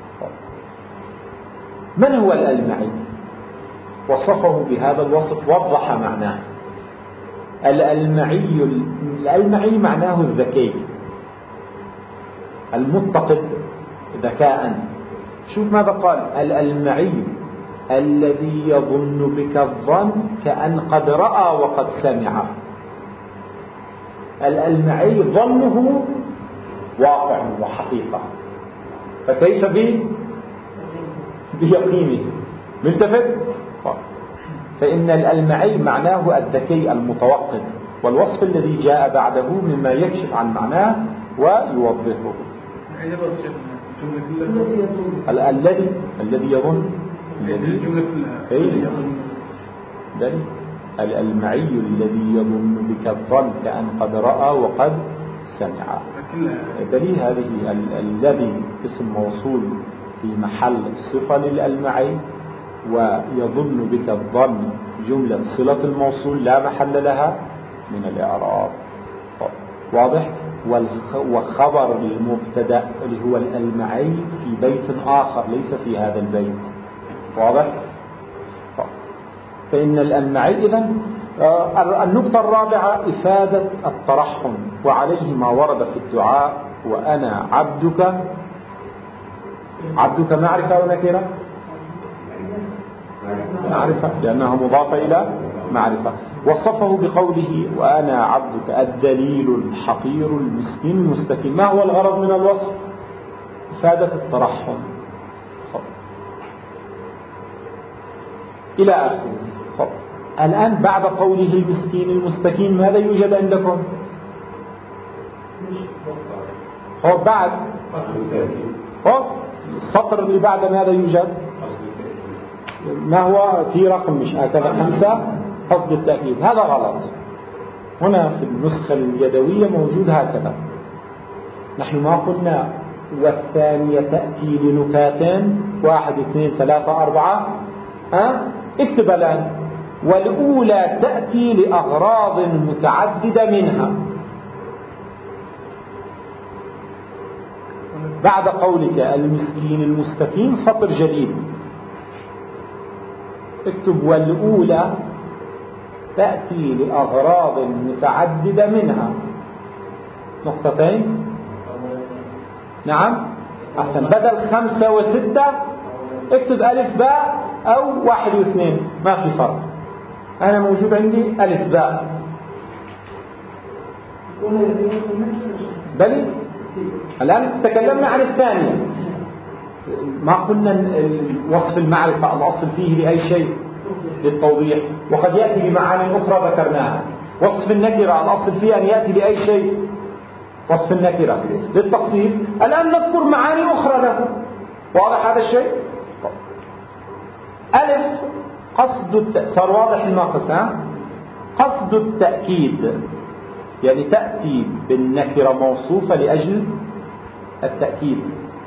من هو الألمعي؟ وصفه بهذا الوصف، وضح معناه. الألمعي الألمعي معناه الذكي المتقد ذكاء. شوف ماذا قال الألمعي الذي يظن بك الظن كأن قد رأى وقد سمع. المعي ظنه واقع وحقيقة، فكيف به بيقينه ملتفت. فإن المعي معناه الذكي المتوقد، والوصف الذي جاء بعده مما يكشف عن معناه ويوضحه. الذي الذي يظن الذي المعي الذي يظن بك الظن كأن قد رأى وقد سمع. دليل هذه الذي اسم موصول في محل صفة للمعي، ويظن بك الظن جملة صلة الموصول لا محل لها من الإعراب. واضح؟ وخبر المبتدأ اللي هو المعي في بيت آخر ليس في هذا البيت. واضح؟ فإن المعي إذن. النقطة الرابعة إفادة الترحم، وعليه ما ورد في الدعاء: وأنا عبدك. عبدك معرفة ونكرة؟ معرفة، لأنها مضافة إلى معرفة. وصفه بقوله: وأنا عبدك الدليل الحقير المسكين المستكين. ما هو الغرض من الوصف؟ إفادة الترحم إلى آخره. الآن بعد قوله المسكين المستكين ماذا يوجد عندكم؟ هو بعد هو السطر اللي بعد ماذا يوجد؟ ما هو في رقم مش هكذا خمسة قصد التأكيد. هذا غلط. هنا في النسخة اليدوية موجود هكذا. نحن ما قلنا والثانية تأتي لنكاتين واحد اثنين ثلاثة أربعة. أه؟ اكتب الآن: والأولى تأتي لأغراض متعددة منها. بعد قولك المسكين المستكين سطر جديد، اكتب: والأولى تأتي لأغراض متعددة منها. نقطتين. نعم أحسن. بدل خمسة وستة اكتب ألف باء أو واحد واثنين، ما في فرق. أنا موجود عندي ألف باء. بلي الآن تكلمنا عن الثانية. ما قلنا وصف المعرفة الأصل فيه لأي شيء للتوضيح، وقد يأتي بمعاني أخرى ذكرناها. وصف النكرة الأصل فيه أن يأتي بأي شيء وصف النكرة للتخصيص. الآن نذكر معاني أخرى له. واضح هذا الشيء؟ ألف قصد الت... صار واضح الناقص. ها؟ قصد التأكيد، يعني تأتي بالنكرة موصوفة لأجل التأكيد.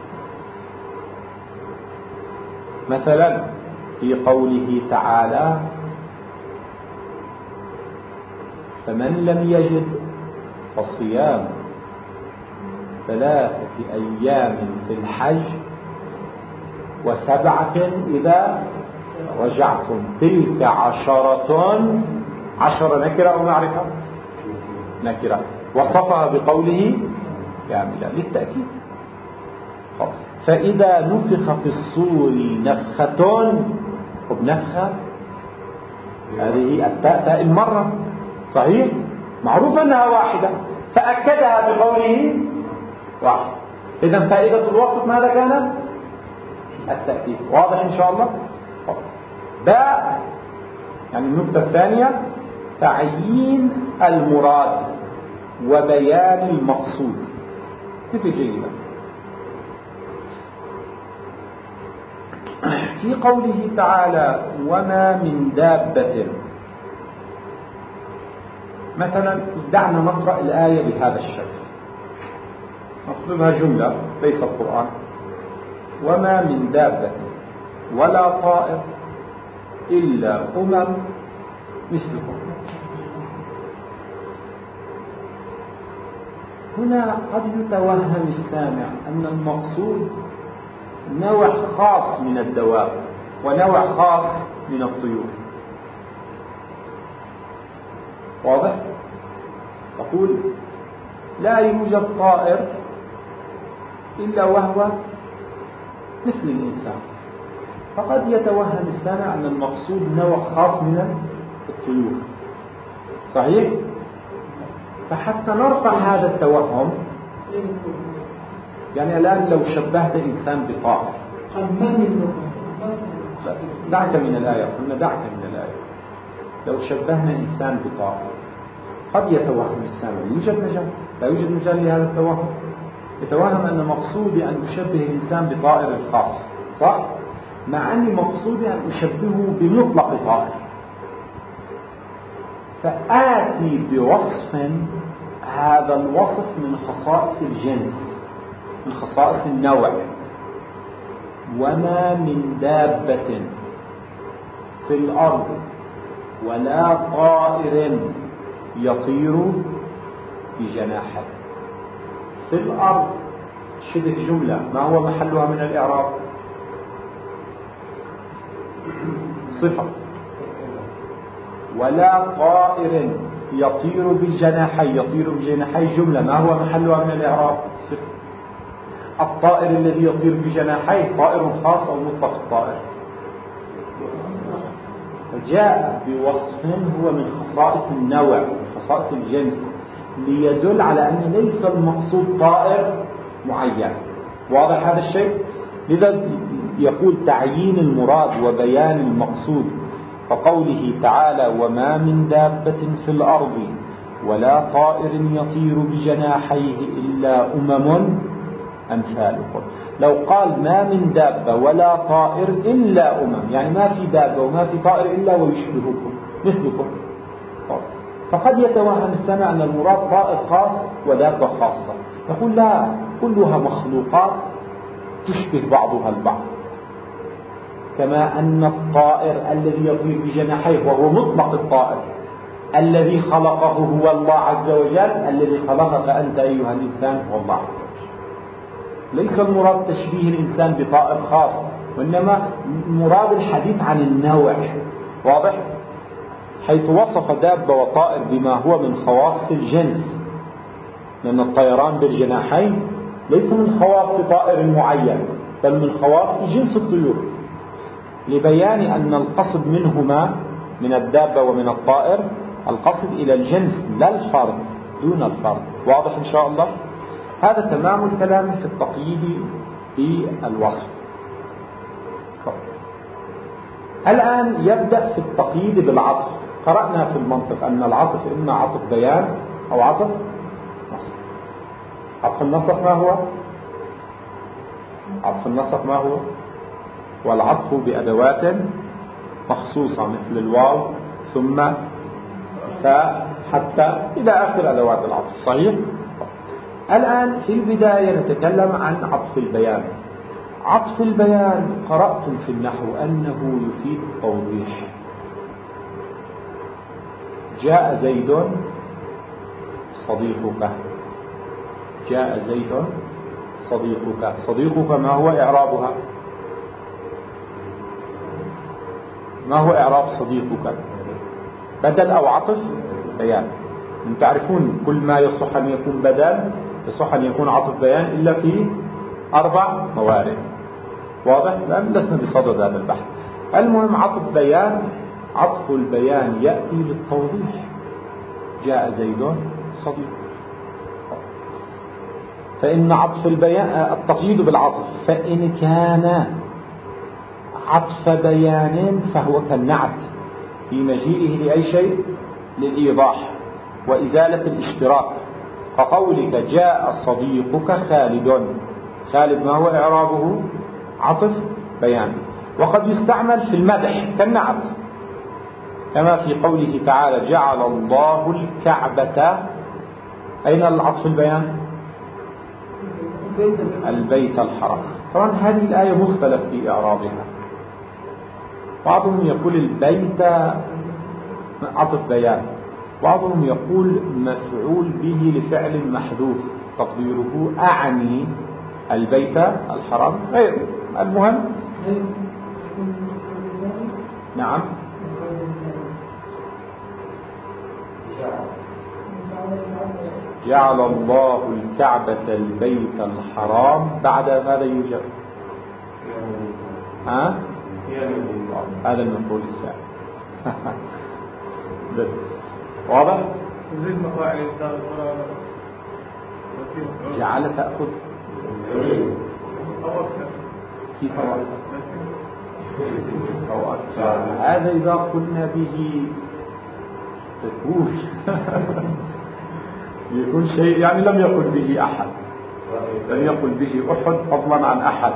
مثلا في قوله تعالى: فمن لم يجد فالصيام ثلاثة أيام في الحج وسبعة إذا رجعتم تلك عشرة. عشرة نكرة أو معرفة؟ نكرة. وصفها بقوله كاملة للتأكيد. فإذا نفخ في الصور نفخة، وبنفخة هذه التاء تاء المرة صحيح، معروف أنها واحدة، فأكدها بقوله واحد. إذا فائدة الوصف ماذا كانت؟ التأكيد. واضح إن شاء الله؟ باء يعني النقطة الثانية تعيين المراد وبيان المقصود. كيف جيدة؟ في قوله تعالى: وما من دابة. مثلا دعنا نقرأ الآية بهذا الشكل، نطلبها جملة ليس القرآن: وما من دابة ولا طائر إلا أمم مثلكم. هنا قد يتوهم السامع أن المقصود نوع خاص من الدواب ونوع خاص من الطيور. واضح؟ تقول: لا يوجد طائر إلا وهو مثل الإنسان. فقد يتوهم السامع أن المقصود نوع خاص من الطيور. صحيح؟ فحتى نرفع هذا التوهم، يعني الآن لو شبهت إنسان بطائر، دعك من الآية، قلنا دعك من الآية. لو شبهنا إنسان بطائر قد يتوهم السامع، يوجد مجال، لا يوجد مجال لهذا التوهم. يتوهم أن مقصودي أن أشبه الإنسان بطائر الخاص، صح؟ مع أن مقصودي أن أشبهه بمطلق طائر، فآتي بوصف هذا الوصف من خصائص الجنس، من خصائص النوع. وما من دابة في الأرض ولا طائر يطير بجناحه. في الأرض شبه جملة، ما هو محلها من الإعراب؟ صفة. ولا طائر يطير بالجناحي، يطير بالجناحي جملة، ما هو محلها من الإعراب؟ صفة. الطائر الذي يطير بجناحيه طائر خاص أو مطلق الطائر؟ جاء بوصف هو من خصائص النوع، من خصائص الجنس، ليدل على أن ليس المقصود طائر معين. واضح هذا الشيء؟ لذا يقول تعيين المراد وبيان المقصود، فقوله تعالى وما من دابة في الأرض ولا طائر يطير بجناحيه إلا أمم أمثالكم. لو قال ما من دابة ولا طائر إلا أمم، يعني ما في دابة وما في طائر إلا ويشبهكم مثلكم. فقد يتوهم السامع أن المراد طائر خاص ودابة خاصة، يقول لا، كلها مخلوقات تشبه بعضها البعض. كما أن الطائر الذي يطير بجناحيه وهو مطلق الطائر الذي خلقه هو الله عز وجل، الذي خلقك أنت أيها الإنسان هو الله عز وجل. ليس المراد تشبيه الإنسان بطائر خاص، وإنما مراد الحديث عن النوع. واضح؟ حيث وصف دابة وطائر بما هو من خواص الجنس، لأن الطيران بالجناحين ليس من خواص طائر معين، بل من خواص جنس الطيور، لبيان أن القصد منهما من الدابة ومن الطائر القصد إلى الجنس لا الفرد دون الفرد. واضح إن شاء الله؟ هذا تمام الكلام في التقييد بالوصف. الآن يبدأ في التقييد بالعطف. قرأنا في المنطق أن العطف إما عطف بيان أو عطف نصب. عطف النصب ما هو؟ عطف النصب ما هو؟ والعطف بأدوات مخصوصة مثل الواو ثم فاء حتى إلى آخر أدوات العطف. صحيح؟ الآن في البداية نتكلم عن عطف البيان. عطف البيان قرأتم في النحو أنه يفيد التوضيح. جاء زيد صديقك، جاء زيد صديقك. صديقك ما هو إعرابها؟ ما هو إعراب صديقك؟ بدل أو عطف بيان. أنتم تعرفون كل ما يصح أن يكون بدل يصح أن يكون عطف بيان إلا في أربع موارد. واضح؟ لأن لسنا بصدد هذا البحث. المهم عطف بيان، عطف البيان يأتي للتوضيح. جاء زيد صديق. فإن عطف البيان التقييد بالعطف، فإن كان عطف بيان فهو كالنعت في مجيئه لأي شيء للإيضاح وإزالة الاشتراك، فقولك جاء صديقك خالد. خالد ما هو إعرابه؟ عطف بيان. وقد يستعمل في المدح كالنعت، كما في قوله تعالى جعل الله الكعبة. أين العطف البيان؟ البيت الحرام. طبعا هذه الآية مختلف في إعرابها. بعضهم يقول البيت عطف بيان، بعضهم يقول مفعول به لفعل محذوف تقديره أعني البيت الحرام غير. المهم نعم جعل الله الكعبة البيت الحرام، بعد ماذا يوجد؟ ها؟ هذا المفعول الثاني. واضح؟ زد مفاعل الدار جعل تأخذ كيف أو أكثر. هذا إذا قلنا به تكون يكون شيء يعني لم يقل به أحد، لم يقل به أحد فضلا عن أحد.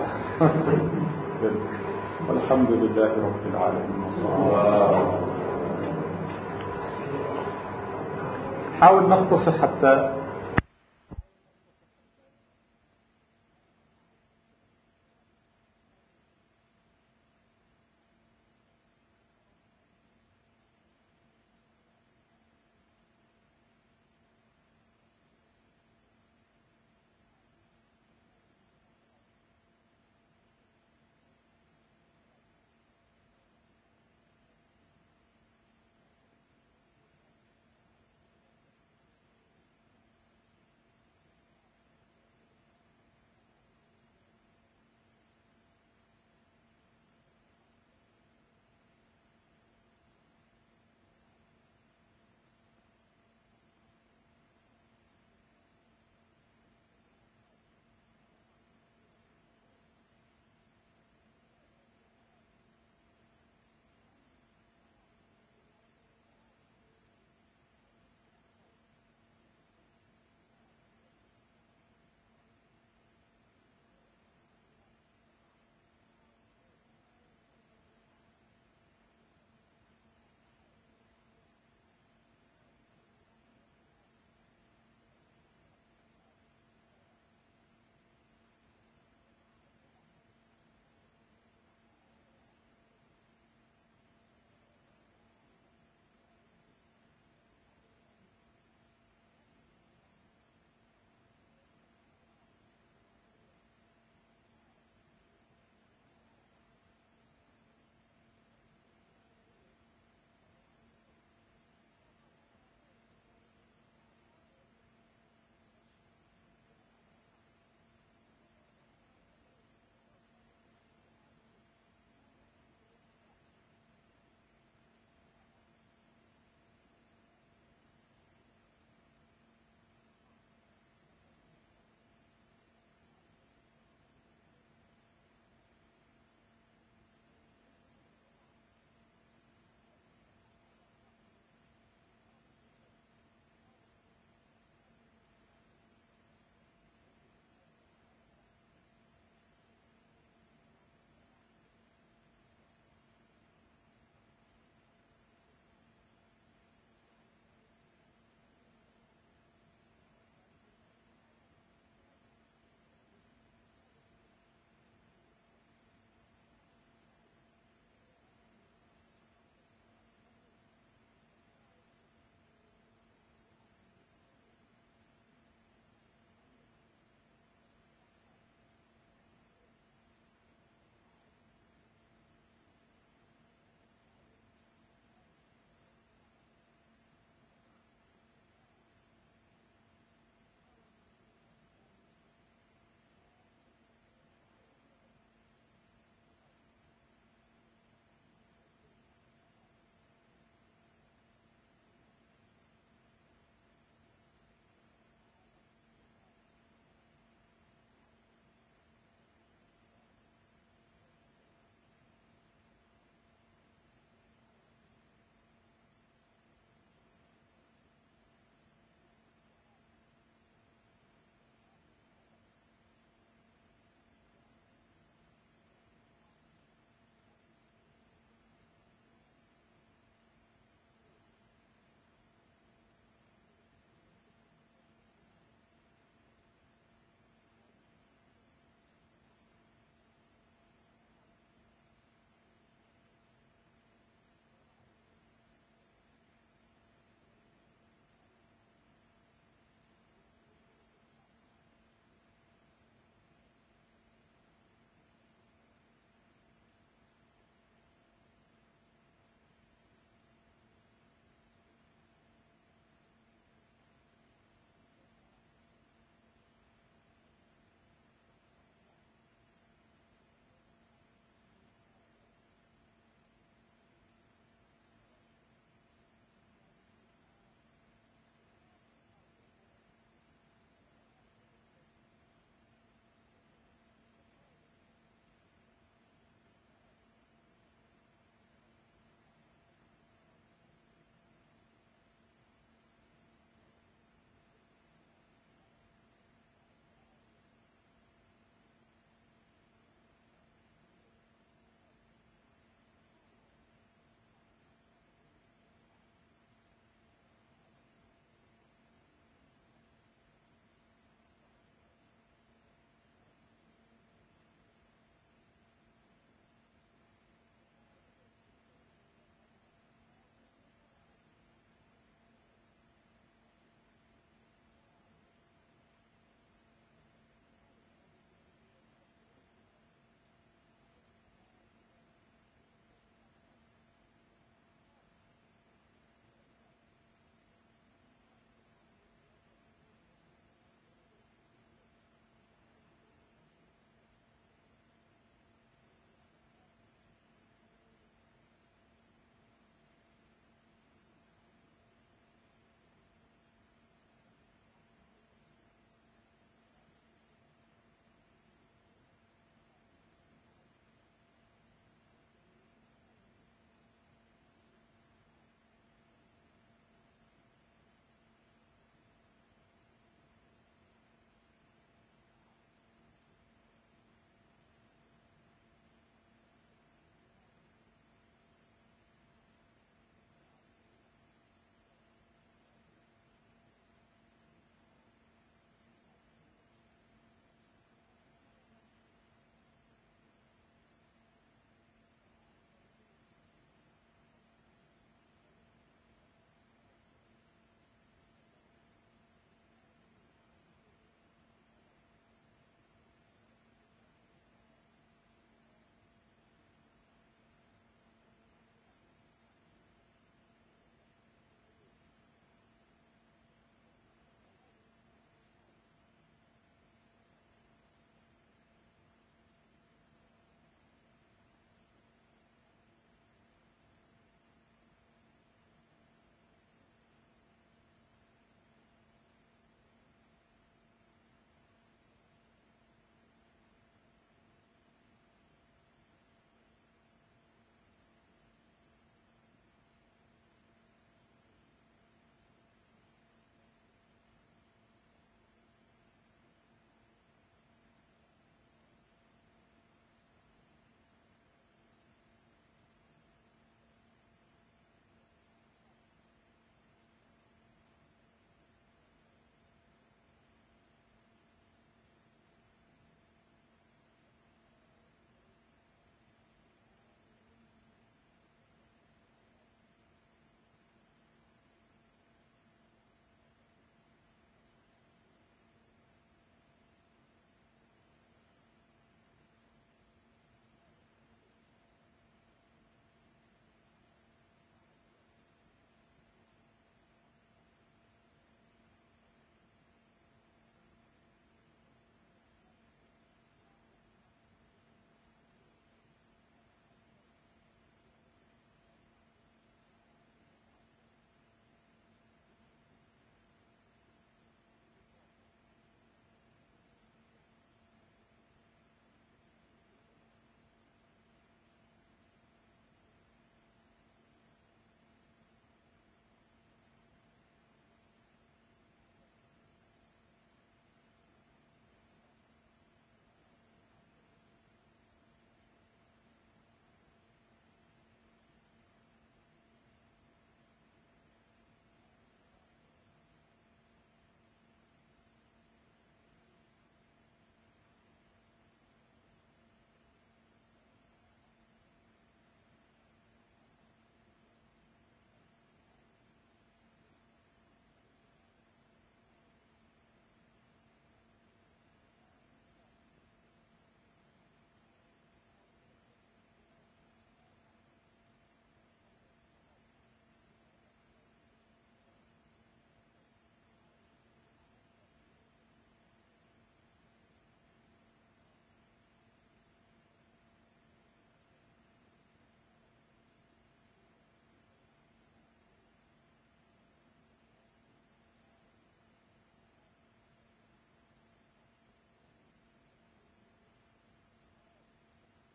والحمد لله رب العالمين. حاول نختصر حتى